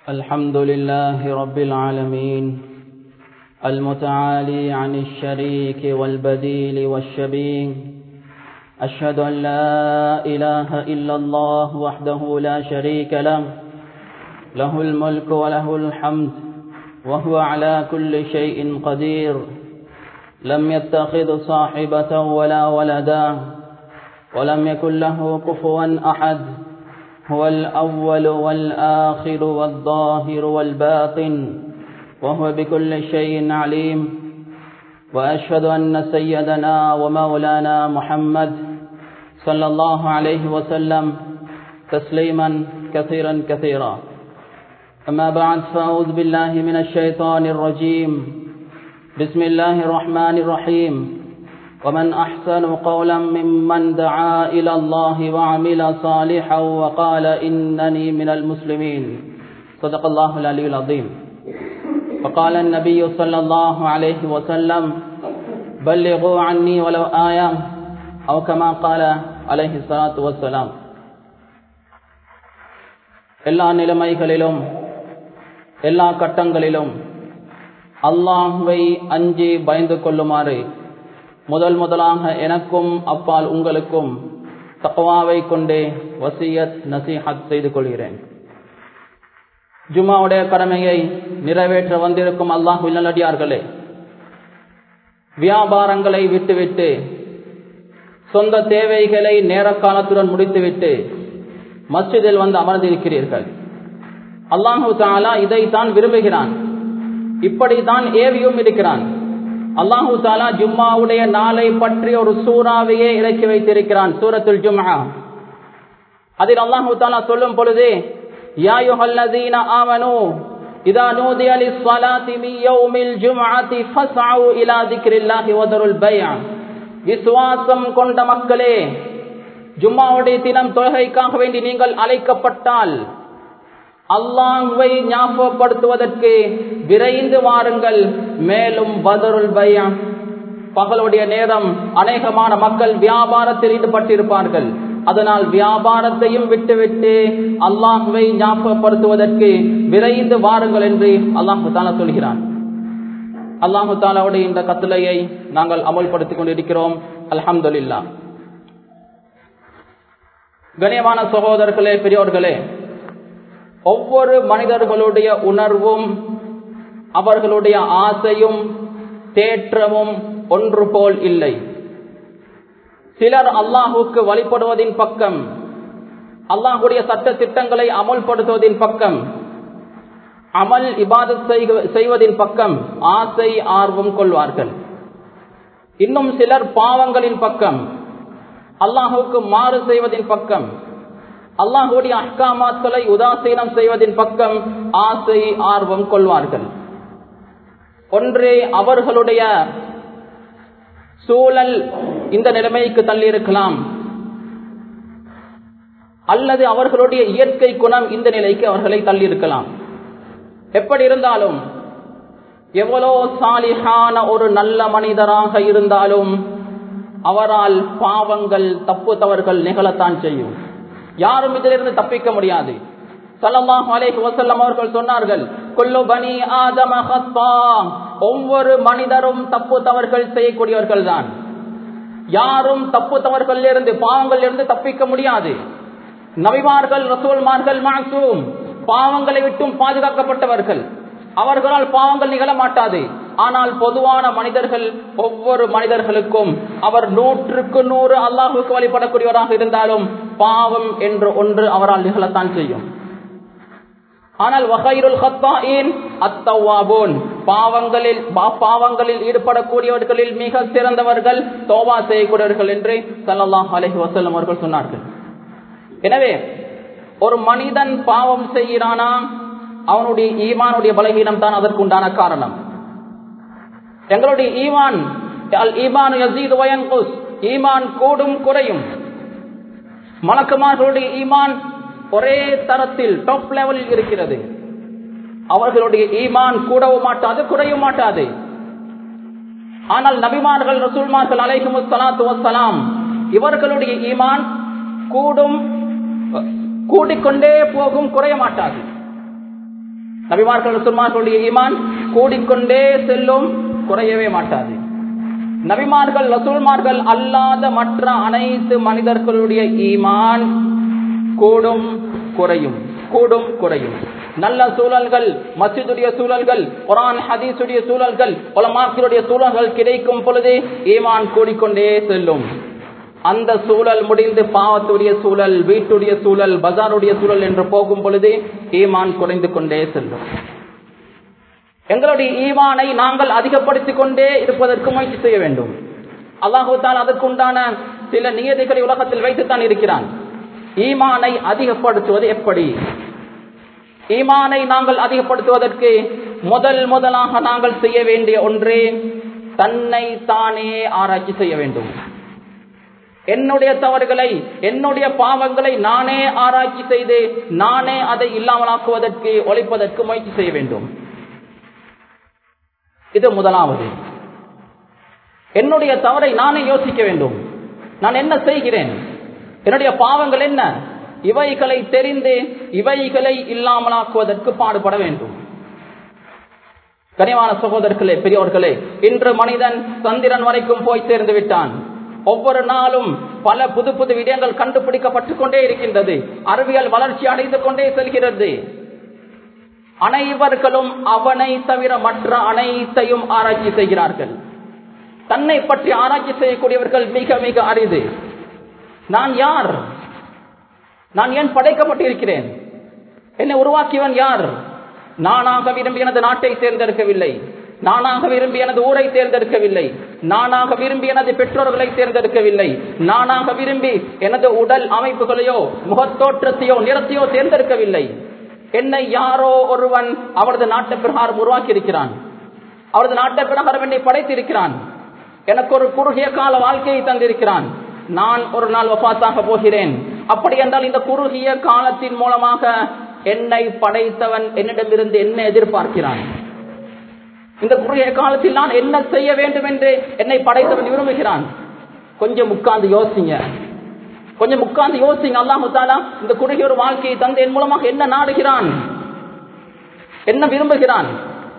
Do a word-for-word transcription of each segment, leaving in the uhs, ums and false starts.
الحمد لله رب العالمين المتعالي عن الشريك والبديل والشبيه. أشهد أن لا إله إلا الله وحده لا شريك له له الملك وله الحمد وهو على كل شيء قدير. لم يتخذ صاحبة ولا ولدا ولم يكن له كفوا أحد. هو الأول والآخر والظاهر والباطن وهو بكل شيء عليم. وأشهد أن سيدنا ومولانا محمد صلى الله عليه وسلم تسليما كثيرا كثيرا. أما بعد، فأعوذ بالله من الشيطان الرجيم. بسم الله الرحمن الرحيم. ومن أحسن قولا ممن دعا إلى الله وعمل صالحا وقال إنني من المسلمين. صدق الله العلي العظيم. وقال النبي صلى الله عليه وسلم: بلغوا عني ولو آية، أو كما قال عليه الصلاة والسلام. எல்லா நிலைமைகளிலும் எல்லா கட்டங்களிலும் அல்லாஹ்வை அஞ்சி பயந்து கொள்ளுமாறு முதல் முதலாக எனக்கும் அப்பால் உங்களுக்கும் தக்வாவை கொண்டே வசியத் நசீஹத் செய்து கொள்கிறேன். ஜும்மாவுடைய கடமையை நிறைவேற்ற வந்திருக்கும் அல்லாஹ்வின் நல்லடியார்களே, வியாபாரங்களை விட்டுவிட்டு சொந்த தேவைகளை நேர காலத்துடன் முடித்துவிட்டு மஸ்ஜிதில் வந்து அமர்ந்திருக்கிறீர்கள். அல்லாஹு தஆலா இதைத்தான் விரும்புகிறான், இப்படித்தான் ஏவியும் இருக்கிறான். அல்லாஹு தஆலா ஜும்மாவுடைய நாளை பற்றி ஒரு சூறாவையே இறக்கி வைத்திருக்கிறான், சூரத்துல் ஜும்ஆ. அதில் அல்லாஹு தஆலா சொல்லும் பொழுது, யா அய்யுஹல்லதீன ஆமனூ இதா நூதிய லிஸ்ஸலாத்தி மின் யௌமில் ஜும்ஆத்தி ஃபஸ்அவு இலா திக்ரில்லாஹி வதருல் பைஅ. விசுவாசம் கொண்ட மக்களே, ஜும்மாவுடைய தினம் தொழுகைக்காக வேண்டி நீங்கள் அழைக்கப்பட்டால் அல்லாஹ்வை ஞாபகப்படுத்துவதற்கு விரைந்து வாருங்கள். மேலும் பதருல் பைஅ, பகலுடைய நேரம் அநேகமான மக்கள் வியாபாரத்தில் ஈடுபட்டிருப்பார்கள். அதனால் வியாபாரத்தையும் விட்டுவிட்டு அல்லாஹ்வை ஞாபகப்படுத்துவதற்கு விரைந்து வாருங்கள் என்று அல்லாஹு தஆலா சொல்கிறான். அல்லாஹு தஆலாவுடைய இந்த கட்டளையை நாங்கள் அமல்படுத்திக் கொண்டிருக்கிறோம். அல்ஹம்துலில்லாஹ். கண்ணியமான சகோதரர்களே, பெரியோர்களே, ஒவ்வொரு மனிதர்களுடைய உணர்வும் அவர்களுடைய ஆசையும் தேற்றமும் ஒன்று போல் இல்லை. சிலர் அல்லாஹுக்கு வழிபடுவதின் பக்கம், அல்லாஹுடைய சட்ட திட்டங்களை அமல்படுத்துவதின் பக்கம், அமல் இபாதத் செய்வதின் பக்கம் ஆசை ஆர்வம் கொள்வார்கள். இன்னும் சிலர் பாவங்களின் பக்கம், அல்லாஹுக்கு மாறு செய்வதின் பக்கம், அல்லாஹுடைய அஹ்காமாத்களை உதாசீனம் செய்வதின் பக்கம் ஆசை ஆர்வம் கொள்வார்கள். ஒன்றே அவர்களுடைய சூழல் இந்த நிலைமைக்கு தள்ளியிருக்கலாம், அல்லது அவர்களுடைய இயற்கை குணம் இந்த நிலைக்கு அவர்களை தள்ளியிருக்கலாம். எப்படி இருந்தாலும், எவ்வளோ சாலிஹான ஒரு நல்ல மனிதராக இருந்தாலும் அவரால் பாவங்கள் தப்பு தவறுகள் நிகழத்தான் செய்யும். யாரும் இதிலிருந்து தப்பிக்க முடியாது. ஸல்லல்லாஹு அலைஹி வஸல்லம் அவர்கள் சொன்னார்கள், குல்லு பனி ஆதம ஹத்தா, ஒவ்வொரு மனிதரும் தப்பு தவறுகள் செய்யக்கூடியவர்கள் தான். யாரும் தப்பு தவறுகளிலிருந்து பாவங்களிலிருந்து தப்பிக்க முடியாது. நபிமார்கள் ரசூல்மார்கள் மாசூம், பாவங்களை விட்டும் பாதுகாக்கப்பட்டவர்கள், அவர்களால் பாவங்கள் நிகழ மாட்டாது. ஆனால் பொதுவான மனிதர்கள், ஒவ்வொரு மனிதர்களுக்கும் அவர் நூற்றுக்கு நூறு அல்லாஹுக்கு வழிபடக்கூடியவராக இருந்தாலும் பாவம் என்று ஒன்று அவரால் நிகழத்தான் செய்யும். ஆனால் வகைருல் ஹத்தாயின் அத்தவாபூன், பாவங்களில் பாவங்களில் ஈடுபடக்கூடியவர்களில் மிக சிறந்தவர்கள் தௌபா செய்யக்கூடியவர்கள் என்று ஸல்லல்லாஹு அலைஹி வஸல்லம் அவர்கள் சொன்னார்கள். எனவே ஒரு மனிதன் பாவம் செய்கிறானா, அவனுடைய ஈமானுடைய பலவீனம் தான் அதற்குண்டான காரணம். எங்களுடைய ஈமான், அல் ஈமான் யஸீது வ யன்குஸ், ஈமான் கூடும் குறையும். மலக்குமார்களுடைய ஈமான் ஒரே தரத்தில் டாப் லெவலில் இருக்கிறது. அவர்களுடைய ஈமான் கூடவும் மாட்டாது, குறையும் மாட்டாது. ஆனால் நபிமார்கள் ரசூல்மார்கள் அலைஹிமுஸ் ஸலாத்து வஸ்ஸலாம் இவர்களுடைய ஈமான் கூடும், கூடிக்கொண்டே போகும், குறைய மாட்டாது. நபிமார்கள் ரசூல்மார்களுடைய ஈமான் கூடிக்கொண்டே செல்லும், குறையவே மாட்டாது. நபிமார்கள் ரசூல்மார்கள் அல்லாத மற்ற அனைத்து மனிதர்களுடைய ஈமான் கூடும் குறையும், கூடும் குறையும். நல்ல சூழல்கள், மஸ்ஜிதுடைய சூழல்கள், குர்ஆன் ஹதீஸுடைய சூழல்கள், உலமாக்களுடைய சூழல்கள் கிடைக்கும் பொழுது ஈமான் கூடிக்கொண்டே செல்லும். அந்த சூழல் முடிந்து பாவத்துடைய சூழல், வீட்டுடைய சூழல், பஜாருடைய சூழல் என்று போகும் பொழுது ஈமான் குறைந்து கொண்டே செல்லும். எங்களுடைய ஈமானை நாங்கள் அதிகப்படுத்திக் கொண்டே இருப்பதற்கு முயற்சி செய்ய வேண்டும். அல்லாஹ் தஆலா அதற்குண்டான சில நியதிகளை உலகத்தில் வைத்துத்தான் இருக்கிறான். ஈமானை அதிகப்படுத்துவது எப்படி? ஈமானை நாங்கள் அதிகப்படுத்துவதற்கு முதல் முதலாக நாங்கள் செய்ய வேண்டிய ஒன்றே தன்னை தானே ஆராய்ச்சி செய்ய வேண்டும். என்னுடைய தவறுகளை, என்னுடைய பாவங்களை நானே ஆராய்ச்சி செய்து நானே அதை இல்லாமலாக்குவதற்கு, ஒழிப்பதற்கு முயற்சி செய்ய வேண்டும். இது முதலாவது. என்னுடைய தவறை நானே யோசிக்க வேண்டும். நான் என்ன செய்கிறேன், என்னுடைய பாவங்கள் என்ன, இவைகளை தெரிந்து இவைகளை இல்லாமலாக்குவதற்கு பாடுபட வேண்டும். கனிவான சகோதரர்களே, பெரியோர்களே, இன்று மனிதன் சந்திரன் வரைக்கும் போய் சேர்ந்து விட்டான். ஒவ்வொரு நாளும் பல புது புது விடயங்கள் கண்டுபிடிக்கப்பட்டுக் கொண்டே இருக்கின்றது. அறிவியல் வளர்ச்சி அடைந்து கொண்டே செல்கிறது. அனைவர்களும் அவனை தவிர மற்ற அனைத்தையும் ஆராய்ச்சி செய்கிறார்கள். தன்னை பற்றி ஆராய்ச்சி செய்யக்கூடியவர்கள் மிக மிக அரிது. நான் யார்? நான் ஏன் படைக்கப்பட்டிருக்கிறேன்? என்னை உருவாக்கியவன் யார்? நானாக விரும்பி எனது நாட்டை தேர்ந்தெடுக்கவில்லை, நானாக விரும்பி எனது ஊரை தேர்ந்தெடுக்கவில்லை, நானாக விரும்பி எனது பெற்றோர்களை தேர்ந்தெடுக்கவில்லை, நானாக விரும்பி எனது உடல் அமைப்புகளையோ முகத்தோற்றத்தையோ நிறத்தையோ தேர்ந்தெடுக்கவில்லை. என்னை யாரோ ஒருவன் அவரது நாட்டு பிரகாரம் உருவாக்கி இருக்கிறான். அவரது நாட்டு பிரகாரம் என்னை படைத்திருக்கிறான். எனக்கு ஒரு குறுகிய கால வாழ்க்கையை தந்திருக்கிறான். நான் ஒரு நாள் வஃபாத்தாக போகிறேன். அப்படி என்றால் இந்த குறுகிய காலத்தின் மூலமாக என்னை படைத்தவன் என்னிடமிருந்து என்ன எதிர்பார்க்கிறான்? இந்த குறுகிய காலத்தில் நான் என்ன செய்ய வேண்டும் என்று என்னை படைத்தவன் விரும்புகிறான். கொஞ்சம் உட்கார்ந்து யோசிங்க, கொஞ்சம் உட்கார்ந்து யோசிங்க. அல்லாஹ் தஆலா இந்த குறுகிய ஒரு வாழ்க்கையை தந்து என் மூலமாக என்ன நாடுகிறான், என்ன விரும்புகிறான்?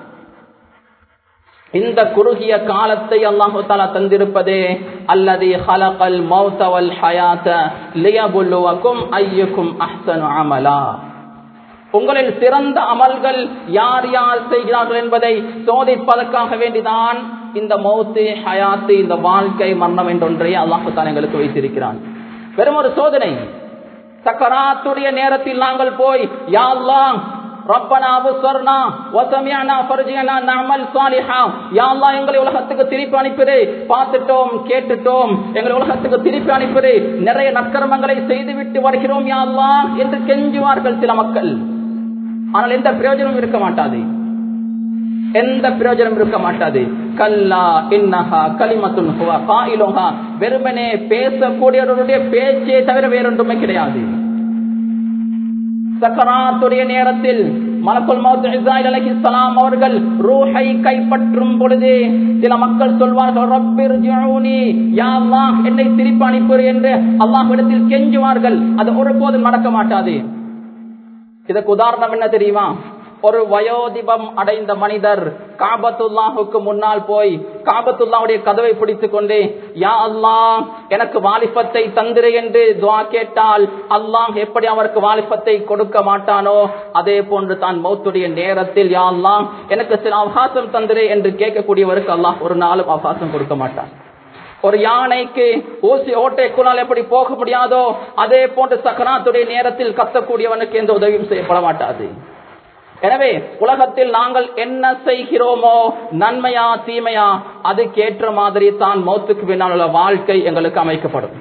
இந்த குறுகிய காலத்தை அல்லாஹ் தஆலா தந்திருப்பதே அல்லதி ஹலகல் மௌத வல் ஹயாத லியபுலுவக்கும் அய்யுக்கும் அஹ்ஸனு அமலா. உங்களில் சிறந்த அமல்கள் யார் யார் செய்கிறார்கள் என்பதை சோதிப்பதற்காக வேண்டிதான் இந்த மௌத்து, ஹயாத்து, இந்த வாழ்க்கை, மரணம் என்றொன்றை அல்லாஹ் தஆலா எங்களுக்கு வைத்திருக்கிறான். வெறும் ஒரு சோதனை. சக்கராத்துடைய நேரத்தில் நாங்கள் போய் யா அல்லாஹ் ரப்பனா அப்ஸர்னா வ சமிஅனா ஃபர்ஜினா நஅமல் ஸாலிஹா, யா அல்லாஹ் எங்களை உலகத்துக்கு திருப்பி அனுப்பிடு, பார்த்துட்டோம் கேட்டுட்டோம், எங்களை உலகத்துக்கு திருப்பி அனுப்பிடு, நிறைய நற்கர்மங்களை செய்துவிட்டு வருகிறோம் யா அல்லாஹ் என்று கெஞ்சுவார்கள் சில மக்கள். ஆனால் எந்த பிரயோஜனமும் இருக்க மாட்டாது, எந்த பிரயோஜனம் இருக்க மாட்டாது. கல்லா இன்னஹா கலிமத்துன் ஹுவ காயிலுஹா, வெறுமனே பேசக்கூடியவருடைய பேச்சே தவிர வேறொன்றுமே கிடையாது. சக்கராத்துடைய நேரத்தில் மலக்குல் மௌத் இஸ்ராயில் அலைஹிஸ்ஸலாம் அவர்கள் ரூஹை கைப்பற்றும் பொழுது சில மக்கள் சொல்வார்கள் ரப்பிர்ஜிஊனி, யா அல்லாஹ் என்னை திருப்பி அனுப்பு என்று அல்லாஹ்விடத்தில் கெஞ்சுவார்கள். அது ஒருபோதும் நடக்க மாட்டாது. இதற்கு உதாரணம் என்ன தெரியுமா? ஒரு வயோதிபம் அடைந்த மனிதர் காபத்துல்லாஹுக்கு முன்னால் போய் காபத்துல்லாஹுடைய கதவை பிடித்துக் கொண்டு யா அல்லாஹ் எனக்கு வாலிபத்தை தந்திரு என்று துஆ கேட்டால் அல்லாஹ் எப்படி அவருக்கு வாலிபத்தை கொடுக்க மாட்டானோ அதே போன்று தான் மௌத்துடைய நேரத்தில் யா அல்லாஹ் எனக்கு சில அவகாசம் தந்திரு என்று கேட்கக்கூடியவருக்கு அல்லாஹ் ஒரு நாளும் அவகாசம் கொடுக்க மாட்டான். ஒரு யானைக்கு ஊசி ஓட்டைக்குள்ளால் எப்படி போக முடியாதோ அதே போன்று சக்கராத்துடைய நேரத்தில் கத்தக்கூடியவனுக்கு எந்த உதவியும் செய்யப்பட மாட்டாது. எனவே உலகத்தில் நாங்கள் என்ன செய்கிறோமோ, நன்மையா தீமையா, அதுக்கேற்ற மாதிரி தான் மௌத்துக்கு பின்னால் உள்ள வாழ்க்கை எங்களுக்கு அமைக்கப்படும்.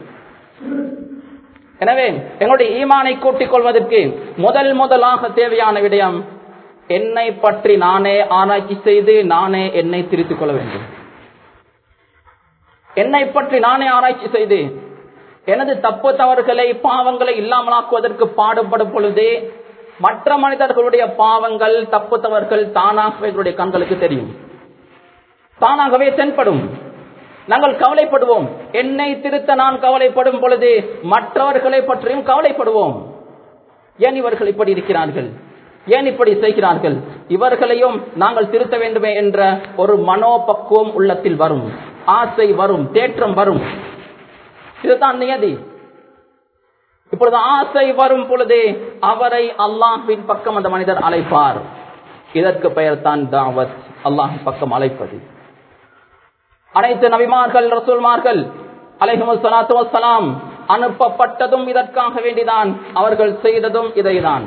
எனவே எங்களுடைய ஈமானை கூட்டிக் கொள்வதற்கு முதல் முதலாக தேவையான விடயம், என்னை பற்றி நானே ஆராய்ச்சி செய்து நானே என்னை திருத்திக் கொள்ள வேண்டும். என்னை பற்றி நானே ஆராய்ச்சி செய்து எனது தப்பு தவறுகளை பாவங்களை இல்லாமலாக்குவதற்கு பாடுபடும் பொழுதே மற்ற மனிதர்களுடைய பாவங்கள் தப்பு தவறுகள் தானாகவே எங்களுடைய கண்களுக்கு தெரியும், தானாகவே தென்படும். நாங்கள் கவலைப்படுவோம். என்னை திருத்த நான் கவலைப்படும் பொழுது மற்றவர்களை பற்றியும் கவலைப்படுவோம். ஏன் இவர்கள் இப்படி இருக்கிறார்கள், ஏன் இப்படி செய்கிறார்கள்? இவர்களையும் நாங்கள் திருத்த வேண்டுமே என்ற ஒரு மனோபக்குவம் உள்ளத்தில் வரும், ஆசை வரும், தேற்றம் வரும். இதுதான் நியதி. இப்பொழுது ஆசை வரும் பொழுதே அவரை அல்லாஹ்வின் பக்கம் அந்த மனிதர் அழைப்பார். இதற்கு பெயர் தான் தாவத், அல்லாஹ் பக்கம் அழைப்பது. அனைத்து நபிமார்கள், ரசூல்மார்கள் அலைஹிமுஸ் ஸலாத்து வஸ்ஸலாம் அனுப்பப்பட்டதும் இதற்காக வேண்டிதான், அவர்கள் செய்ததும் இதைதான்.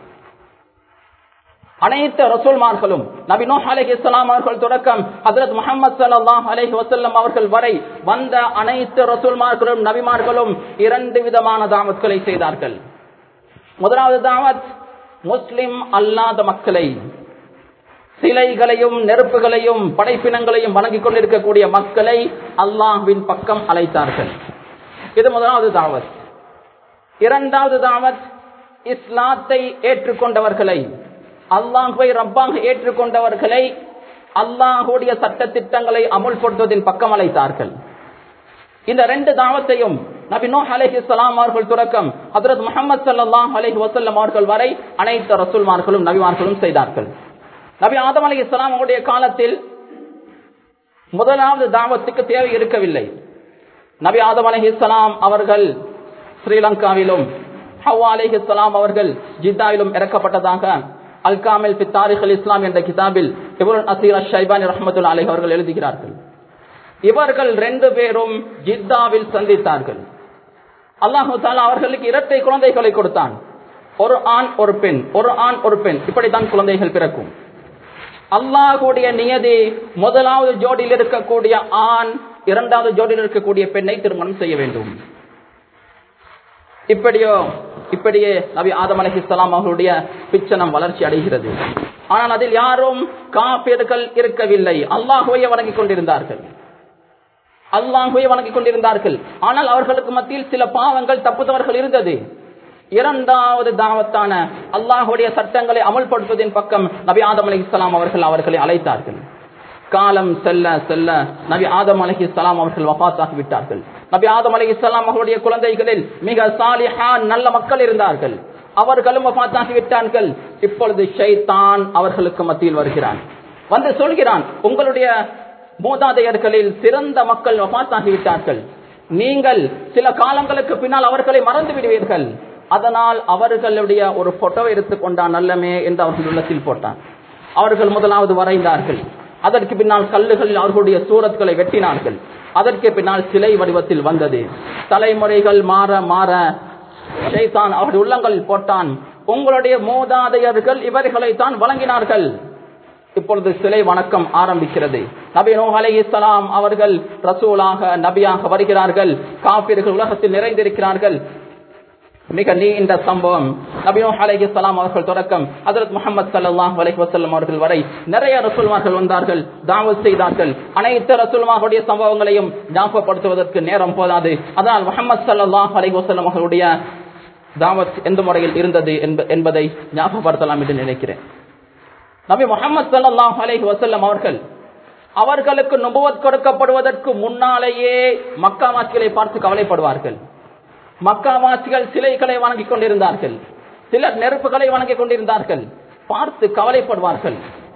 அனைத்து ரசூல்மார்களும் நபி நூஹ் அலைஹிஸ்ஸலாம் அவர்கள் தொடக்கம் ஹஜ்ரத் முஹம்மது ஸல்லல்லாஹு அலைஹி வஸல்லம் அவர்கள் வரை வந்த அனைத்து ரசூல்மார்களும் நபிமார்களும் இரண்டு விதமான தாவத்களை செய்தார்கள். முதலாவது தாவத், முஸ்லிம் அல்லாத மக்களை, சிலைகளையும் நெருப்புகளையும் படைப்பினங்களையும் வணங்கிக் கொண்டிருக்கக்கூடிய மக்களை அல்லாஹ்வின் பக்கம் அழைத்தார்கள். இது முதலாவது தாவத். இரண்டாவது தாவத், இஸ்லாத்தை ஏற்றுக்கொண்டவர்களை, அல்லாஹ்வை ரப்பாக ஏற்றுக்கொண்டவர்களை அல்லாஹ்வுடைய சட்ட திட்டங்களை அமுல்படுத்துவதின் பக்கம் அழைத்தார்கள். இந்த ரெண்டு தாவத்தையும் நபி நூஹ் அலைஹிஸ்ஸலாம் அவர்கள் தொடக்கம் ஹஜ்ரத் முஹம்மது ஸல்லல்லாஹு அலைஹி வஸல்லம் அவர்கள் வரை அனைத்து ரசூல்மார்களும் நபிமார்களும் செய்தார்கள். நபி ஆதம் அலைஹிஸ்ஸலாம் அவருடைய காலத்தில் முதலாவது தாவத்துக்கு தேவை இருக்கவில்லை. நபி ஆதம் அலைஹிஸ்ஸலாம் அவர்கள் ஸ்ரீலங்காவிலும், ஹவ்வா அலைஹிஸ்ஸலாம் அவர்கள் ஜித்தாவிலும் இறக்கப்பட்டதாக அல் காமில் ஃபி தாரிக் அல் இஸ்லாம் என்ற கிதாபில் இப்னு அஸீர் அஷ்-ஷைபானி ரஹ்மத்துல்லாஹி அலைஹி அவர்கள் எழுதுகிறார்கள். இவர்கள் ரெண்டு பேரும் ஜித்தாவில் சந்தித்தார்கள். அல்லாஹ் தஆலா அவர்களுக்கு இரட்டை குழந்தைகளை கொடுத்தான். ஒரு ஆண் ஒரு பெண், ஒரு ஆண் ஒரு பெண், இப்படித்தான் குழந்தைகள் பிறக்கும். அல்லாஹ்வுடைய நியதி முதலாவது ஜோடியில் இருக்கக்கூடிய ஆண் இரண்டாவது ஜோடியில் இருக்கக்கூடிய பெண்ணை திருமணம் செய்ய வேண்டும். இப்படியோ இப்படியே நபி ஆதம் அலைஹிஸ்ஸலாம் அவர்களுடைய பிச்சனம் வளர்ச்சி அடைகிறது. ஆனால் அதில் யாரும் காபிர்கள் இருக்கவில்லை, அல்லாஹ்வை வணங்கிக் கொண்டிருந்தார்கள். அல்லாஹ்வை வணங்கிக் கொண்டிருந்தார்கள் ஆனால் அவர்களுக்கு மத்தியில் சில பாவங்கள், தப்புதவர்கள் இருந்தது. இரண்டாவது தாவத்தான அல்லாஹ்வுடைய சட்டங்களை அமல்படுத்துவதின் பக்கம் நபி ஆதம் அலைஹிஸ்ஸலாம் அவர்கள் அவர்களை அழைத்தார்கள். காலம் செல்ல செல்ல நபி ஆதம் அலைஹிஸ்ஸலாம் அவர்கள் வஃபாத்தாகி விட்டார்கள். நபி ஆதம் அலைஹிஸ்ஸலாம் அவர்களுடைய குழந்தைகளில் மிக சாலிஹான் நல்ல மக்கள் இருந்தார்கள், அவர்களும் வஃபாத்தாகி விட்டார்கள். இப்பொழுது ஷைத்தான் அவர்களுக்கு மத்தியில் வருகிறான், வந்து சொல்கிறான், உங்களுடைய மூதாதையர்களில் சிறந்த மக்கள் வஃபாத்தாகி விட்டார்கள், நீங்கள் சில காலங்களுக்கு பின்னால் அவர்களை மறந்து விடுவீர்கள், அதனால் அவர்களுடைய ஒரு போட்டோ எடுத்துக்கொண்டான் நல்லமே என்று அவர்கள் உள்ளத்தில் போட்டான். அவர்கள் முதலாவது வரைந்தார்கள், அதற்கு பின்னால் கல்லுகளில் அவர்களுடைய சூரத்களை வெட்டினார்கள், அதற்கு பின்னால் சிலை வடிவத்தில் வந்தது. தலைமுறைகள் மாற மாற ஷைத்தான் அவருடைய உள்ளங்களில் போட்டான், உங்களுடைய மூதாதையர்கள் இவர்களை தான் வழங்கினார்கள், இப்பொழுது சிலை வணக்கம் ஆரம்பிக்கிறது. நபி நூஹ் அலைஹிஸ்ஸலாம் அவர்கள் ரசூலாக நபியாக வருகிறார்கள், காபிர்கள் உலகத்தில் நிறைந்திருக்கிறார்கள். மிக நீண்ட சம்பவம். நபி நூஹ் அலைஹிஸ்ஸலாம் அவர்கள் தொடக்கம் ஹஜ்ரத் முஹம்மது ஸல்லல்லாஹு அலைஹி வஸல்லம் அவர்கள் வரை நிறைய ரசூல்மார்கள் வந்தார்கள், தாவத் செய்தார்கள். அனைத்து ரசூல்மார்களுடைய சம்பவங்களையும் ஞாபகப்படுத்துவதற்கு நேரம் போதாது. அதனால் முஹம்மது ஸல்லல்லாஹு அலைஹி வஸல்லம் அவர்களுடைய தாவத் எந்த முறையில் இருந்தது என்பதை ஞாபகப்படுத்தலாம் என்று நினைக்கிறேன். நபி முஹம்மது ஸல்லல்லாஹு அலைஹி வஸல்லம் அவர்கள் அவர்களுக்கு நுபுவத் கொடுக்கப்படுவதற்கு முன்னாலேயே மக்காவாசிகளை பார்த்து கவலைப்படுவார்கள். மக்காவாசிகள் சிலைகளை வணங்கிக் கொண்டிருந்தார்கள், சிலர் நெருப்புகளை வணங்கிக் கொண்டிருந்தார்கள், பார்த்து கவலைப்படுவார்கள்.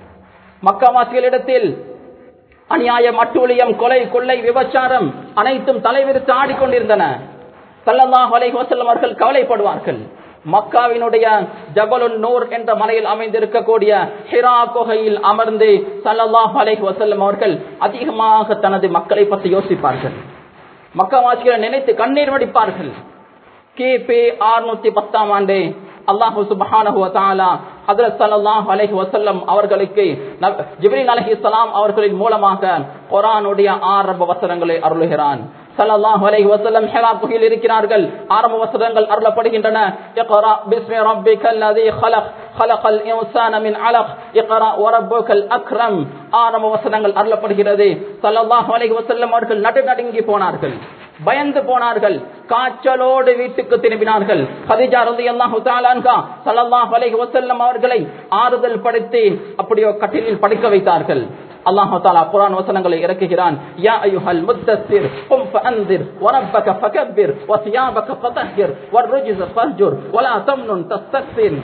மக்காவாசிகளிடத்தில் அநியாயம், அட்டூழியம், கொலை, கொள்ளை, விபச்சாரம் அனைத்தும் தலைவிரித்து ஆடிக்கொண்டிருந்தன. ஸல்லல்லாஹு அலைஹி வஸல்லம் அவர்கள் கவலைப்படுவார்கள். மக்காவினுடைய ஜபலுன் நூர் என்ற மலையில் அமைந்திருக்கக்கூடிய ஹிரா குகையில் அமர்ந்து ஸல்லல்லாஹு அலைஹி வஸல்லம் அவர்கள் அதிகமாக தனது மக்களை பற்றி யோசிப்பார்கள். மக்காவாசிகளை நினைத்து கண்ணீர் வடிப்பார்கள். கிபி அறுநூத்தி பத்தாம் ஆண்டு அல்லாஹ் சுப்ஹானஹு வ தஆலா ஹஜ்ரத் ஸல்லல்லாஹு அலைஹி வஸல்லம் அவர்களுக்கு ஜிப்ரீல் அலைஹிஸ்ஸலாம் அவர்களின் மூலமாக குர்ஆனுடைய ஆரம்ப வசனங்களை அருளுகிறான். ஸல்லல்லாஹு அலைஹி வஸல்லம் ஹிரா குகையில் இருக்கிறார்கள், ஆரம்ப வசனங்கள் அருளப்படுகின்றன. இக்ரா பிஸ்மி ரப்பிக்கல் லதீ خلق خلقல் இன்சான மின் அலக் இக்ரா வரப்புக்கல் அக்ரம் ஆரம்ப வசனங்கள் அருளப்படுகிறது. ஸல்லல்லாஹு அலைஹி வஸல்லம் அவர்கள் நடுநடுங்கி போனார்கள், பயந்து போனார்கள், காய்ச்சலோடு வீட்டுக்கு திரும்பினார்கள். கதீஜா ரலியல்லாஹு தஆலா அன்ஹா ஸல்லல்லாஹு அலைஹி வஸல்லம் அவர்களை ஆறுதல் படுத்தி அப்படியே கட்டிலில் படுக்க வைத்தார்கள். அல்லாஹ் தஆலா குர்ஆன் வசனங்களை இறக்குகிறான். யா அய்யுஹல் முத்தஸ்ஸிர் கும் ஃபஅன்திர் வரப்பக ஃபகப்பிர் வஸியாபக ஃபதஹிர் வர்ருஜ்ஸ ஃபஹ்ஜுர் வலா தம்னுன் தஸ்தக்ஸிர்.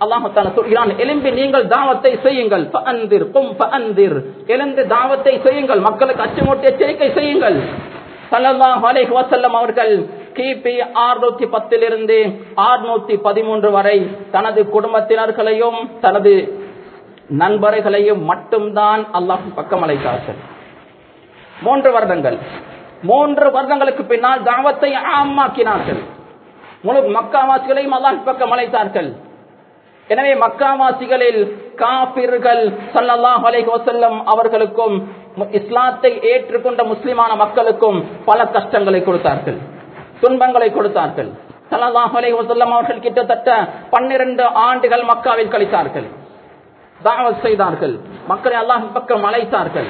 அல்லாஹ் தஆலா சொல்கிறான், எழும்பி நீங்கள் தாவத்தை செய்யுங்கள். ஃபஅன்திர் கும் ஃபஅன்திர், எழுந்து தாவத்தை செய்யுங்கள், மக்களுக்கு அச்சமூட்டி எச்சரிக்கை செய்யுங்கள். ஸல்லல்லாஹு அலைஹி வஸல்லம் அவர்கள் கிபி அறுநூற்று பத்திலிருந்து அறுநூற்று பதிமூன்று வரை தனது குடும்பத்தினர்களையும் தனது நண்பர்களையும் மட்டும்தான் அல்லாஹ் பக்கம் அழைத்தார்கள். மூன்று வருடங்கள் மூன்று வருடங்களுக்கு பின்னால் தாவத்தை ஆமாக்கினார்கள். முழு மக்காவாசிகளையும் அல்லாஹ் பக்கம் அழைத்தார்கள். எனவே மக்காவாசிகளில் காபிர்கள் ஸல்லல்லாஹு அலைஹி வஸல்லம் அவர்களுக்கும் இஸ்லாத்தை ஏற்றுக்கொண்ட முஸ்லிமான மக்களுக்கும் பல கஷ்டங்களை கொடுத்தார்கள், துன்பங்களை கொடுத்தார்கள். ஸல்லல்லாஹு அலைஹி வஸல்லம் அவர்கள் கிட்டத்தட்ட பன்னிரண்டு ஆண்டுகள் மக்காவில் கழித்தார்கள். தாவத் செய்தார்கள், மக்களை அல்லாஹ் பக்கம் அழைத்தார்கள்.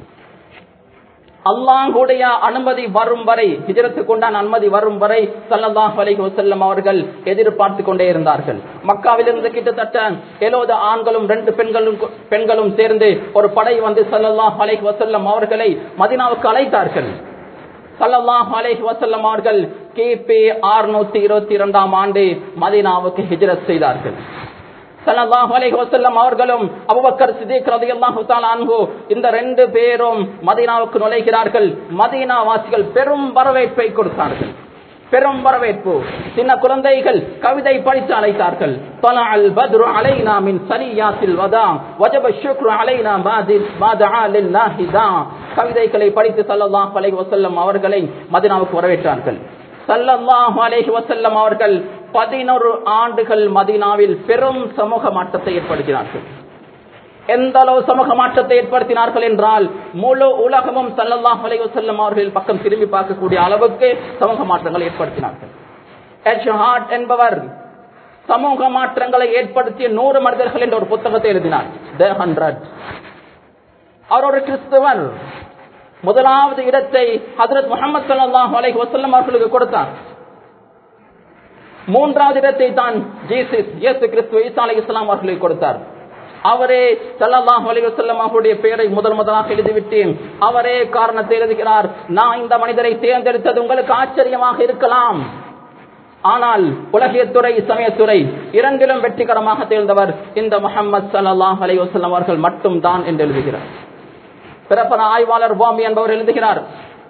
அல்லாஹ்வுடைய அனுமதி வரும் வரை, ஹிஜ்ரத்துக்கு உண்டான அனுமதி வரும் வரை ஸல்லல்லாஹு அலைஹி வஸல்லம் அவர்கள் எதிர்பார்த்து கொண்டே இருந்தார்கள். மக்காவிலிருந்து கிட்டத்தட்ட எழுபது ஆண்களும் ரெண்டு பெண்களும் பெண்களும் சேர்ந்து ஒரு படை வந்து ஸல்லல்லாஹு அலைஹி வஸல்லம் அவர்களை மதீனாவுக்கு அழைத்தார்கள். ஸல்லல்லாஹு அலைஹி வஸல்லம் அவர்கள் கிபி அறுநூற்று இருபத்தி இரண்டாம் ஆண்டு மதீனாவுக்கு ஹிஜ்ரத் செய்தார்கள். ஸல்லல்லாஹு அலைஹி வஸல்லம் அவர்களும் அபூபக்கர் சித்திக் ரலியல்லாஹு தஆலா அன்ஹு இந்த ரெண்டு பேரும் மதீனாவுக்கு நுழைகிறார்கள். மதீனா வாசிகள் பெரும் வரவேற்பை கொடுத்தார்கள், பெரும் வரவேற்பு. சின்ன குழந்தைகள் கவிதை படித்து அழைத்தார்கள். தலஅல் பத்ரு அலைனா மின் சனியாத்தில் வதா வஜப ஷுக்ரு அலைனா மாதா லில்லாஹி தா, கவிதைகளை படித்து ஸல்லல்லாஹு அலைஹி வஸல்லம் அவர்களை மதீனாவுக்கு வரவேற்றார்கள். ஸல்லல்லாஹு அலைஹி வஸல்லம் அவர்கள் பதினொரு ஆண்டுகள் மதீனாவில் பெரும் சமூக மாற்றத்தை ஏற்படுத்தினார்கள். எந்த அளவு சமூக மாற்றத்தை ஏற்படுத்தினார்கள் என்றால் முழு உலகமும் ஸல்லல்லாஹு அலைஹி வஸல்லம் அவர்கள் பக்கம் திரும்பி பார்க்கக்கூடிய அளவுக்கு சமூக மாற்றங்களை ஏற்படுத்தினார்கள். எச்ஹார்ட் என்பவர் சமூக மாற்றங்களை ஏற்படுத்திய நூறு மனிதர்கள் என்ற ஒரு புத்தகத்தை எழுதினார், தி ஹண்ட்ரட். அவர் ஒரு கிறிஸ்தவர். முதலாவது இடத்தை ஹஜ்ரத் முஹம்மது ஸல்லல்லாஹு அலைஹி வஸல்லம் அவர்களுக்கு கொடுத்தார். மூன்றாவது இடத்தை தான் ஜீசஸ் இயேசு கிறிஸ்து ஈசா அலைஹிஸ்ஸலாம் அவர்களுக்கு கொடுத்தார். அவரே ஸல்லல்லாஹு அலைஹி வஸல்லம் அவருடைய பெயரை முதல் முதலாக எழுதிவிட்டு அவரே காரணத்தை எழுதுகிறார். நான் இந்த மனிதரை தேர்ந்தெடுத்தது உங்களுக்கு ஆச்சரியமாக இருக்கலாம், ஆனால் உலகியத்துறை சமயத்துறை இரண்டிலும் வெற்றிகரமாக தேர்ந்தவர் இந்த முஹம்மது ஸல்லல்லாஹு அலைஹி வஸல்லம் அவர்கள் மட்டும் தான் என்று எழுதுகிறார். பிறப்பன ஆய்வாளர் வாமி என்பவர் எழுதுகிறார்,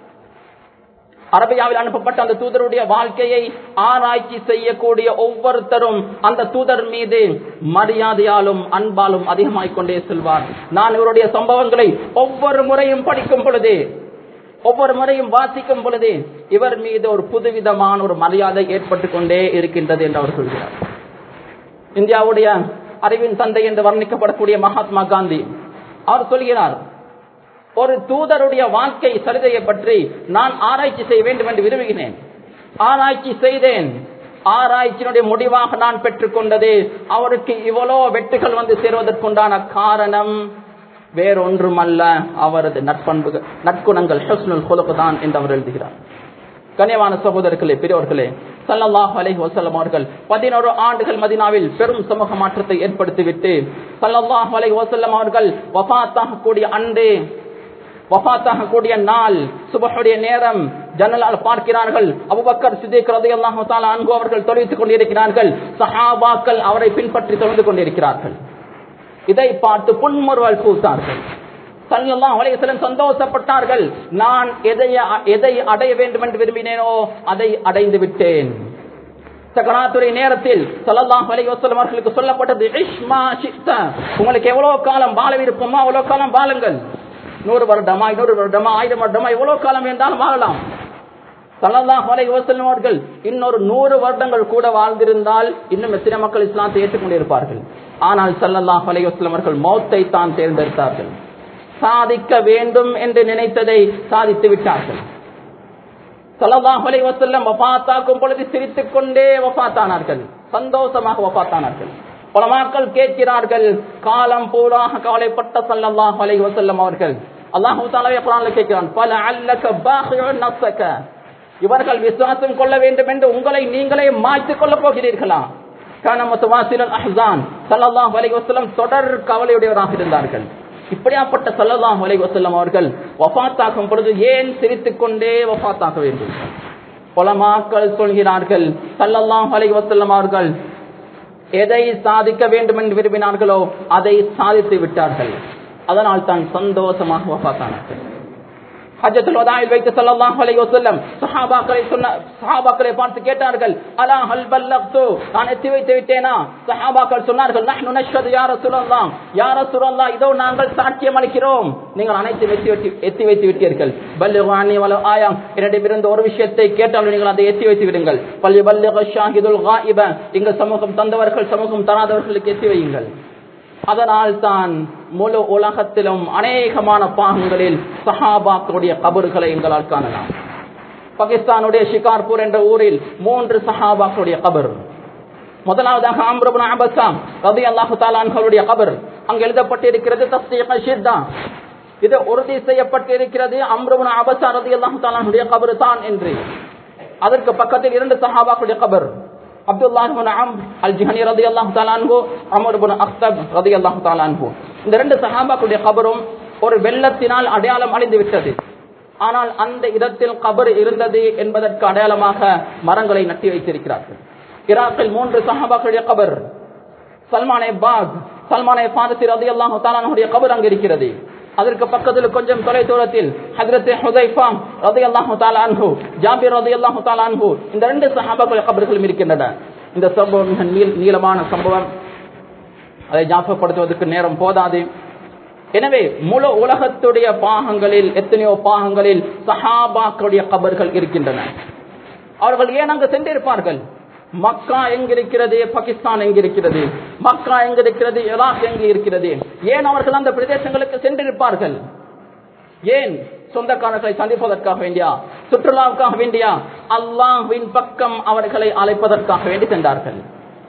அரபியாவில் அனுப்பப்பட்ட அந்த தூதருடைய வாழ்க்கையை ஆராய்ச்சி செய்யக்கூடிய ஒவ்வொருத்தரும் அந்த தூதர் மீது மரியாதையாலும் அன்பாலும் அதிகமாகிக் கொண்டே செல்வார். நான் இவருடைய சம்பவங்களை ஒவ்வொரு முறையும் படிக்கும் பொழுது, ஒவ்வொரு முறையும் வாசிக்கும் பொழுது இவர் மீது ஒரு புதுவிதமான ஒரு மரியாதை ஏற்பட்டுக் கொண்டே இருக்கின்றது என்று அவர் சொல்கிறார். இந்தியாவுடைய அறிவின் தந்தை என்று வர்ணிக்கப்படக்கூடிய மகாத்மா காந்தி அவர் சொல்கிறார், ஒரு தூதருடைய வாழ்க்கை சரிதையை பற்றி நான் ஆராய்ச்சி செய்ய வேண்டும் என்று விரும்புகிறேன். ஆராய்ச்சி செய்தேன். ஆராய்ச்சியினுடைய முடிவாக நான் பெற்றுக்கொண்டது அவருக்கு இவ்வளோ வெற்றிகள் வந்து சேருவதற்குண்டான காரணம் வேறொன்றுமல்ல, அவரது நற்பண்புகள், நற்குணங்கள், ஹுஸ்னுல் குலுக் தான் என்று அவர் எழுதுகிறார். கண்ணியமான சகோதரர்களே, பெரியவர்களே, ஸல்லல்லாஹு அலைஹி வஸல்லம் அவர்கள் பதினொரு ஆண்டுகள் மதீனாவில் பெரும் சமூக மாற்றத்தை ஏற்படுத்திவிட்டு ஸல்லல்லாஹு அலைஹி வஸல்லம் அவர்கள் வஃபாத்தாக கூடிய அன்றே, வஃபாத்தாக கூடிய நாள் சுபஹுடைய நேரம் ஜன்னலால் பார்க்கிறார்கள். அபூபக்கர் சித்திக் ரலியல்லாஹு தஆலா அன்ஹு அவர்கள் தொழுதுக் கொண்டிருக்கிறார்கள். சஹாபாக்கள் அவரை பின்பற்றி தொழுது கொண்டிருக்கிறார்கள். இதை பார்த்து புன்முறுவல் பூத்தார்கள். ஸல்லல்லாஹு அலைஹி வஸல்லம் சந்தோஷப்பட்டார்கள். நான் எதை எதை அடைய வேண்டும் என்று விரும்பினேனோ அதை அடைந்து விட்டேன். சக்கராத்துடைய நேரத்தில் ஸல்லல்லாஹு அலைஹி வஸல்லம் அவர்களுக்கு சொல்லப்பட்டது, இஷ்மா ஷிக்த, உங்களுக்கு எவ்வளவு காலம் வாழ விருப்பமோ அவ்வளவு காலம் வாழுங்கள். நூறு வருடமா, இன்னொரு வருடமா, ஆயிரம் வருடமா, எவ்வளவு காலம் என்றாலும் வாழலாம். ஸல்லல்லாஹு அலைஹி வஸல்லம் அவர்கள் இன்னொரு நூறு வருடங்கள் கூட வாழ்ந்திருந்தால் இன்னும் எத்தனை மக்கள் இஸ்லாத்தை ஏற்றுக்கொண்டிருப்பார்கள். ஆனால் ஸல்லல்லாஹு அலைஹி வஸல்லம் அவர்கள் மௌத்தை தான் தேர்ந்தெடுத்தார்கள். சாதிக்க வேண்டும் என்று நினைத்ததை சாதித்து விட்டார்கள். ஸல்லல்லாஹு அலைஹி வஸல்லம் வஃபாத்தாகும் பொழுது சிரித்துக் கொண்டே வஃபாத்தானார்கள், சந்தோஷமாக வஃபாத்தானார்கள். உலமாக்கள் கேட்கிறார்கள், காலம் பூராக கவலைப்பட்ட ஸல்லல்லாஹு அலைஹி வஸல்லம் அவர்கள் அல்லாஹ் தஆலா குர்ஆனில் கேட்கிறான், ஃபலஅல்லக பாஹிஉன் நஃஸக, இவர்கள் விசுவாசம் கொள்ள வேண்டும் என்று உங்களை நீங்களே மாய்த்துக் கொள்ள போகிறீர்களா? கான முத்தவாசிலுல் அஹ்ஸான், ஸல்லல்லாஹு அலைஹி வஸல்லம் தொடர் கவலையுடையவராக இருந்தார்கள். இப்படியாப்பட்ட ஸல்லல்லாஹு அலைஹி வஸல்லம் அவர்கள் வஃபாத்தாகும் பொழுது ஏன் சிரித்துக் கொண்டே வஃபாத்தாக வேண்டும்? உலமாக்கள் சொல்கிறார்கள், ஸல்லல்லாஹு அலைஹி வஸல்லம் அவர்கள் எதை சாதிக்க வேண்டும் என்று விரும்பினார்களோ அதை சாதித்து விட்டார்கள். அதனால் தான் சந்தோஷமாக வஃபாத்தானார்கள். ஹஜ்ஜத்துல் வதாயில் வைத்து ஸல்லல்லாஹு அலைஹி வஸல்லம் சஹாபாக்களை சொன்ன சஹாபாக்களை பார்த்து கேட்டார்கள், அலா ஹல் பல்லக்து, நான் எத்தி வைத்து விட்டேனா? சஹாபாக்கள் சொன்னார்கள், நஹ்னு நஷ்ஹது யா ரசூலல்லாஹ், யா ரசூலல்லாஹ், இதோ நாங்கள் சாட்சியம் அளிக்கிறோம், நீங்கள் அனைத்து எத்தி எத்தி வைத்து விட்டீர்கள். பல்லிகு அன்னி வலவ் ஆயா, என்னிடமிருந்து ஒரு விஷயத்தை கேட்டாலும் நீங்கள் அதை எத்தி வைத்து விடுங்கள். பல்லி பல்லிகு ஷாஹிதுல் காயிப, இங்க சமூகம் தந்தவர்கள் சமூகம் தராதவர்களுக்கு எத்தி வையுங்கள். அதனால் தான் முழு உலகத்திலும் அநேகமான பாகங்களில் சஹாபாக்களுடைய கபறுகளை எங்களால் காணலாம். பாகிஸ்தானுடைய ஷிகார்பூர் என்ற ஊரில் மூன்று சஹாபாக்களுடைய கபர். முதலாவதாக அம்ர் இப்னு அபஸா ரலியல்லாஹு தஆலா அன்ஹுடைய கபர். அங்கு எழுதப்பட்டிருக்கிறது தஸ்தீக ஷித்தா, இது உறுதி செய்யப்பட்டிருக்கிறது அம்ர் இப்னு அபஸா ரலியல்லாஹு தஆலா அன்ஹுடைய கபர் தான் என்று. அதற்கு பக்கத்தில் இரண்டு சஹாபாக்களுடைய கபர், அப்துல்லாஹ் இப்னு அம்ர் அல்-ஜுஹனி ரலியல்லாஹு தஆலா அன்ஹு, அம்ர் இப்னு அக்தப் ரலியல்லாஹு தஆலா அன்ஹு. இந்த இரண்டு சஹாபாக்களுடைய கபரும் ஒரு வெள்ளத்தினால் அடையாளம் அழிந்து விட்டது. ஆனால் அந்த இடத்தில் கபர் இருந்தது என்பதற்கு அடையாளமாக மரங்களை நட்டி வைத்திருக்கிறார்கள். ஈராக்கில் மூன்று சஹாபாக்களுடைய கபர், சல்மானே பாக் சல்மானே ஃபாரிசி ரலியல்லாஹு தஆலா அன்ஹுடைய கபர் அங்கு இருக்கிறது. அதற்கு பக்கத்தில் கொஞ்சம் தொலை தூரத்தில் ஹஜ்ரத் ஹுதைஃபா ரலியல்லாஹு தஆலா அன்ஹு, ஜாபிர் ரலியல்லாஹு தஆலா அன்ஹு, இந்த இரண்டு சஹாபாக்களுடைய கபர்களும் இருக்கின்றன. இந்த சம்பவம் மிக நீளமான சம்பவம், அதை ஞாபகப்படுத்துவதற்கு நேரம் போதாது. எனவே முழு உலகத்துடைய பாகங்களில் எத்தனையோ பாகங்களில் சஹாபாக்களுடைய கபர்கள் இருக்கின்றன. அவர்கள் ஏன் அங்கு சென்றிருப்பார்கள்? மக்கா எங்கிருக்கிறது, பாகிஸ்தான் எங்கிருக்கிறது, மக்கா எங்கிருக்கிறது, ஈராக் எங்கு இருக்கிறது, ஏன் அவர்கள் அந்த பிரதேசங்களுக்கு சென்றிருப்பார்கள்? ஏன்? சொந்தக்காரர்களை சந்திப்பதற்காக வேண்டியா, சுற்றுலாவுக்காக வேண்டியா, அல்லாஹ்வின் பக்கம் அவர்களை அழைப்பதற்காக வேண்டி சென்றார்கள்.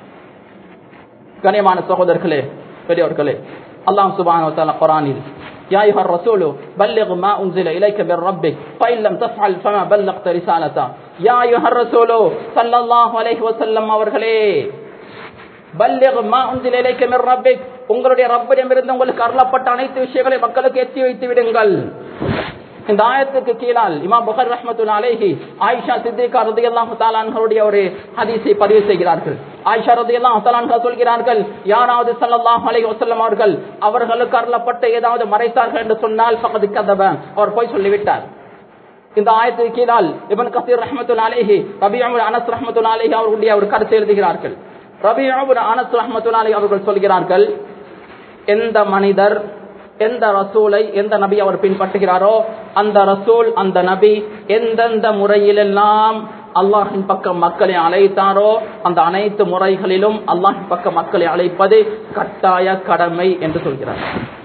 கண்ணியமான சகோதரர்களே, பெரியவர்களே, அல்லாஹ் சுப்ஹானஹு வ தஆலா குர்ஆனில் யா அய்யுஹர் ரசூலு பல்லிக் மா உன்ஸில இலைக மிர் ரப்பிக் ஃபஇன் லம் தஃஅல் ஃபமா பல்லக்த ரிசாலதா. யா அய்யுஹர் ரசூலு ஸல்லல்லாஹு அலைஹி வஸல்லம் அவர்களே, பல்லிக் மா உன்ஸில இலைக மிர் ரப்பிக், உங்களுடைய ரப்பிடமிருந்து உங்களுக்கு அருளப்பட்ட அனைத்து விஷயங்களை மக்களுக்கு எத்தி வைத்து விடுங்கள். இந்த ஆயத்துக்கு கீழால் இமாம் புகாரி ரஹ்மத்துல்லாஹி அலைஹி ஆயிஷா சித்திகா ரலியல்லாஹு தஆலா அன்ஹுடைய ஒரு ஹதீஸை பதிவு செய்கிறார்கள். ஆயிஷா ரலியல்லாஹு தஆலா அன்ஹா சொல்கிறார்கள், யாராவது ஸல்லல்லாஹு அலைஹி வஸல்லம் அவர்கள் அவர்களுக்கு அருளப்பட்ட ஏதாவது மறைத்தார்கள் என்று சொன்னால் ஃபகத் கதப, அவர் போய் சொல்லிவிட்டார். இந்த ஆயத்துக்கு கீழால் இப்னு கஸீர் ரஹ்மத்துல்லாஹி அலைஹி ரபீஉ இப்னு அனஸ் ரஹ்மத்துல்லாஹி அலைஹி அவர்களுடைய ஒரு கருத்தை எழுதுகிறார்கள். ரபீஉ இப்னு அனஸ் ரஹ்மத்துல்லாஹி அலைஹி அவர்கள் சொல்கிறார்கள், எந்த மனிதர் எந்த ரசூலை எந்த நபி அவர் பின்பற்றுகிறாரோ அந்த ரசூல் அந்த நபி எந்தெந்த முறையிலெல்லாம் அல்லாஹின் பக்கம் மக்களை அழைத்தாரோ அந்த அனைத்து முறைகளிலும் அல்லாஹின் பக்கம் மக்களை அழைப்பது கட்டாய கடமை என்று சொல்கிறார்.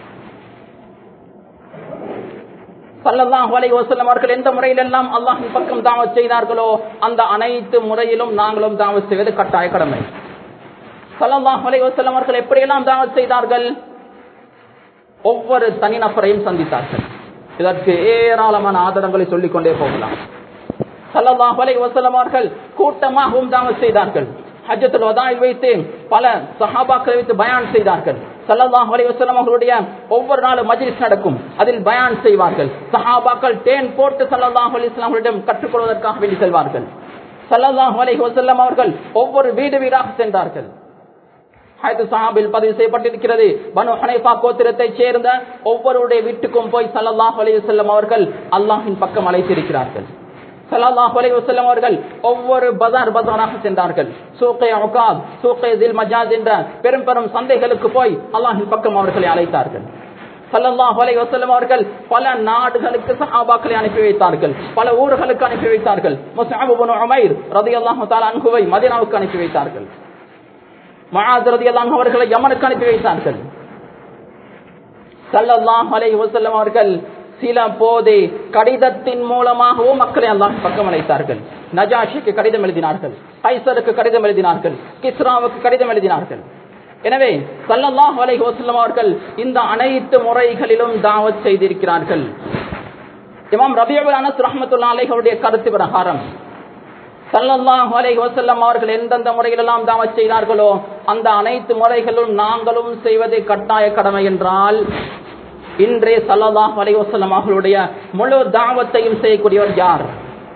ஸல்லல்லாஹு அலைஹி வஸல்லம் அவர்கள் எந்த முறையிலெல்லாம் அல்லாஹின் பக்கம் தாவத் செய்தார்களோ அந்த அனைத்து முறையிலும் நாங்களும் தாவத் செய்வது கட்டாய கடமை. ஸல்லல்லாஹு அலைஹி வஸல்லம் அவர்கள் எப்படியெல்லாம் தாவத் செய்தார்கள்? ஒவ்வொரு தனிநபரையும் சந்தித்தார்கள். இதற்கு ஏராளமான ஆதாரங்களை சொல்லிக் கொண்டே போகலாம். ஸல்லல்லாஹு அலைஹி வஸல்லம் அவர்கள் கூட்டமாகவும் தாவத் செய்தார்கள். ஹஜ்ஜத்துல் வதாயில் வைத்து பல சஹாபாக்களை வைத்து பயான் செய்தார்கள். ஸல்லல்லாஹு அலைஹி வஸல்லம் அவர்களுடைய ஒவ்வொரு நாளும் மஜ்லிஸ் நடக்கும், அதில் பயான் செய்வார்கள். சஹாபாக்கள் தேன் போட்டு ஸல்லல்லாஹு அலைஹி வஸல்லம் அவர்களிடம் கற்றுக்கொள்வதற்காக வேண்டி செல்வார்கள். ஸல்லல்லாஹு அலைஹி வஸல்லம் அவர்கள் ஒவ்வொரு வீடு வீடாக சென்றார்கள். ஹதீஸ் சஹாபில் பதிவு செய்யப்பட்டிருக்கிறது, பனு ஹனீஃபா கோத்திரத்தைச் சேர்ந்த ஒவ்வொருடைய வீட்டுக்கும் போய் ஸல்லல்லாஹு அலைஹி வஸல்லம் அவர்கள் அல்லாஹ்வின் பக்கம் அழைத்திருக்கிறார்கள். ஸல்லல்லாஹு அலைஹி வஸல்லம் அவர்கள் ஒவ்வொரு பஜார் பஜாராக சென்றார்கள். சூக்கே உகாத், சூக்கே தில் மஜாஸ் என்ற பெரும் பெரும் சந்தைகளுக்கு போய் அல்லாஹ்வின் பக்கம் அவர்களை அழைத்தார்கள். ஸல்லல்லாஹு அலைஹி வஸல்லம் அவர்கள் பல நாடுகளுக்கு சஹாபாக்களை அனுப்பி வைத்தார்கள், பல ஊர்களுக்கு அனுப்பி வைத்தார்கள். முஸ்அப் இப்னு உமைர் ரலியல்லாஹு தஆலா அன்ஹுவை மதீனாவுக்கு அனுப்பி வைத்தார்கள். முஆத் ரலியல்லாஹு அன்ஹு அவர்களை யமனுக்கு அனுப்பி வைத்தார்கள். ஸல்லல்லாஹு அலைஹி வஸல்லம் அவர்கள் சில போதே கடிதத்தின் மூலமாகவும் மக்களை அல்லாஹ் பக்கம் அழைத்தார்கள். நஜாஷிக்கு கடிதம் எழுதினார்கள், கைசருக்கு கடிதம் எழுதினார்கள், கிஸ்ராவுக்கு கடிதம் எழுதினார்கள். எனவே ஸல்லல்லாஹு அலைஹி வஸல்லம் அவர்கள் இந்த அனைத்து முறைகளிலும் தாவத் செய்திருக்கிறார்கள். இமாம் ரபீஉ இப்னு அனஸ் ரஹ்மத்துல்லாஹி அலைஹி அவருடைய கருத்து பிரகாரம் ஸல்லல்லாஹு அலைஹி வஸல்லம் அவர்கள் எந்தெந்த முறையிலெல்லாம் தாவத் செய்தார்களோ அந்த அனைத்து முறைகளும் நாங்களும் செய்வது கட்டாய கடமை என்றால், இன்றே ஸல்லல்லாஹு அலைஹி வஸல்லம் அவர்களுடைய முழு தாவத்தையும் செய்யக்கூடியவர் யார்?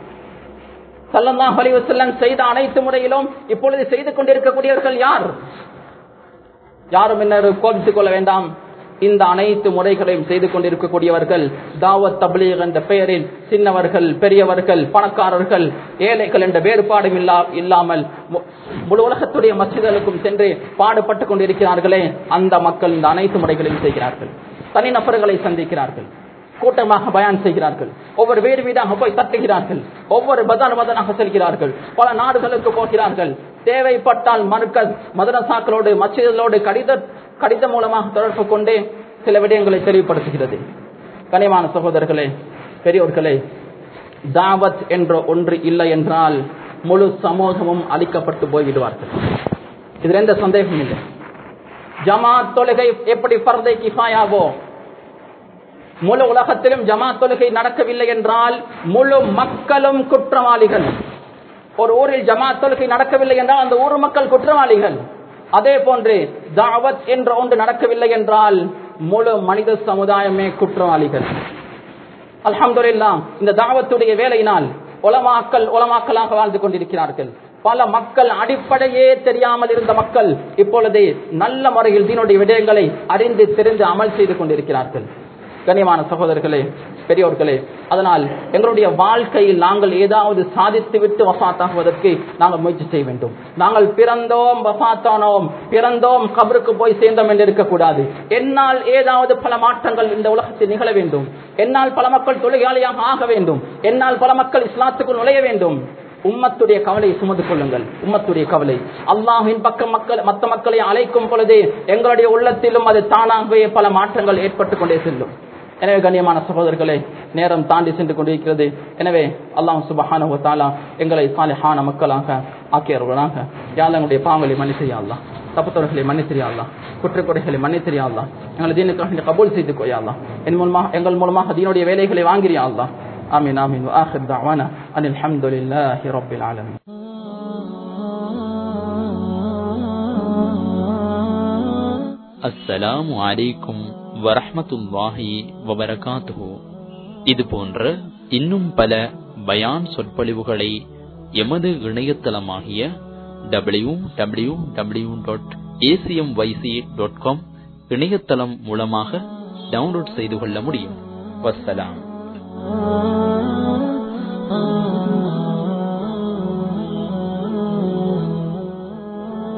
ஸல்லல்லாஹு அலைஹி வஸல்லம் செய்த அனைத்து முறையிலும் இப்பொழுது செய்து கொண்டிருக்கக்கூடியவர்கள் யார்? யாரும் என்ன கோபித்துக் கொள்ள வேண்டாம். இந்த அனைத்து முறைகளையும் செய்து கொண்டிருக்கக்கூடியவர்கள் தாவத் தப்லீக் என்ற பெயரில் சின்னவர்கள், பெரியவர்கள், பணக்காரர்கள், ஏழைகள் என்ற வேறுபாடும் இல்லாமல் முழு உலகத்துடைய மஸ்ஜிதுகளுக்கும் சென்று பாடுபட்டுக் கொண்டிருக்கிறார்களே, அந்த மக்கள் இந்த அனைத்து முறைகளையும் செய்கிறார்கள். தனிநபர்களை சந்திக்கிறார்கள், கூட்டமாக பயான் செய்கிறார்கள், ஒவ்வொரு வீடு வீடாக போய் தட்டுகிறார்கள், ஒவ்வொரு பதான் பதனாக செல்கிறார்கள், பல நாடுகளுக்கு போகிறார்கள். தேவைப்பட்டால் மர்கஸ் மதரசாக்களோடு மஸ்ஜிதுகளோடு கடித கடிதம் மூலமாக தொடர்பு கொண்டே சில விடயங்களை தெளிவுபடுத்துகிறது. கனிமான சகோதரர்களே, பெரியோர்களே, தாவத் என்ற ஒன்று இல்லை என்றால் முழு சமூகமும் அழிக்கப்பட்டு போய்விடுவார்கள். இதில் எந்த சந்தேகமும் இல்லை. ஜமாத் தொழுகை எப்படி ஃபர்தை கிஃபாயாவோ, முழு உலகத்திலும் ஜமாத் தொழுகை நடக்கவில்லை என்றால் முழு மக்களும் குற்றவாளிகள். ஒரு ஊரில் ஜமாத் தொழுகை நடக்கவில்லை என்றால் அந்த ஊர் மக்கள் குற்றவாளிகள். அதே போன்று தாவத் என்ற ஒன்று நடக்கவில்லை என்றால் முழு மனித சமுதாயமே குற்றவாளிகள். அல்ஹம்துலில்லாஹ், இந்த தாவத்துடைய வேலையினால் உலமாக்கள் உலமாக்களாக வாழ்ந்து கொண்டிருக்கிறார்கள். பல மக்கள் அடிப்படையே தெரியாமல் இருந்த மக்கள் இப்பொழுது நல்ல முறையில் தீனுடைய விடயங்களை அறிந்து தெரிந்து அமல் செய்து கொண்டிருக்கிறார்கள். கண்ணியமான சகோதரர்களே, பெரியோர்களே, அதனால் எங்களுடைய வாழ்க்கையில் நாங்கள் ஏதாவது சாதித்து விட்டு வஃபாத்தாகுவதற்கு நாங்கள் முயற்சி செய்ய வேண்டும். நாங்கள் பிறந்தோம், வஃபாத்தானோம், பிறந்தோம், கபருக்கு போய் சேர்ந்தோம் என்று இருக்கக்கூடாது. என்னால் ஏதாவது பல மாற்றங்கள் இந்த உலகத்தில் நிகழ வேண்டும். என்னால் பல மக்கள் தொழிலாளியாக ஆக வேண்டும். என்னால் பல மக்கள் இஸ்லாத்துக்குள் நுழைய வேண்டும். உம்மத்துடைய கவலை சுமந்து கொள்ளுங்கள். உம்மத்துடைய கவலை அல்லாஹ்வின் பக்கம் மக்கள் மற்ற மக்களை அழைக்கும் பொழுதே எங்களுடைய உள்ளத்திலும் அது தானாகவே பல மாற்றங்கள் ஏற்பட்டுக் கொண்டே செல்லும். எனவே கண்ணியமான சகோதரர்களே, நேரம் தாண்டி சென்று கொண்டிருக்கிறது. எனவே அல்லாஹ் சுப்ஹானஹு வ தஆலா எங்களை சாலிஹான மக்களாக ஆக்கியவர்களாக யா அல்லாஹ் எங்களுடைய பாவங்களை மன்னிச்சியா அல்லாஹ், தப்புத்தவர்களை மன்னிச்சியா அல்லாஹ், குற்றக்குறைகளை மன்னிச்சியா அல்லாஹ், எங்களை தீனுக்காக கபூல் செய்து கொய்யா அல்லாஹ், என் மூலமாக எங்கள் மூலமாக தீனுடைய வேலைகளை வாங்கிறியா அல்லாஹ். ஆமீன் ஆமீன். வ ஆகிர் தஅவானா அனில் ஹம்துலில்லாஹி ரப்பில் ஆலமீன். அஸ்ஸலாமு அலைக்கும் வரஹ்மத்துல்லாஹி வபரகாத்துஹு. இது போன்ற இன்னும் பல பயான் சொற்பொழிவுகளை எமது இணையதளமாகிய W W W dot ACMYC dot com இணையதளம் மூலமாக டவுன்லோட் செய்து கொள்ள முடியும். வஸ்ஸலாம்.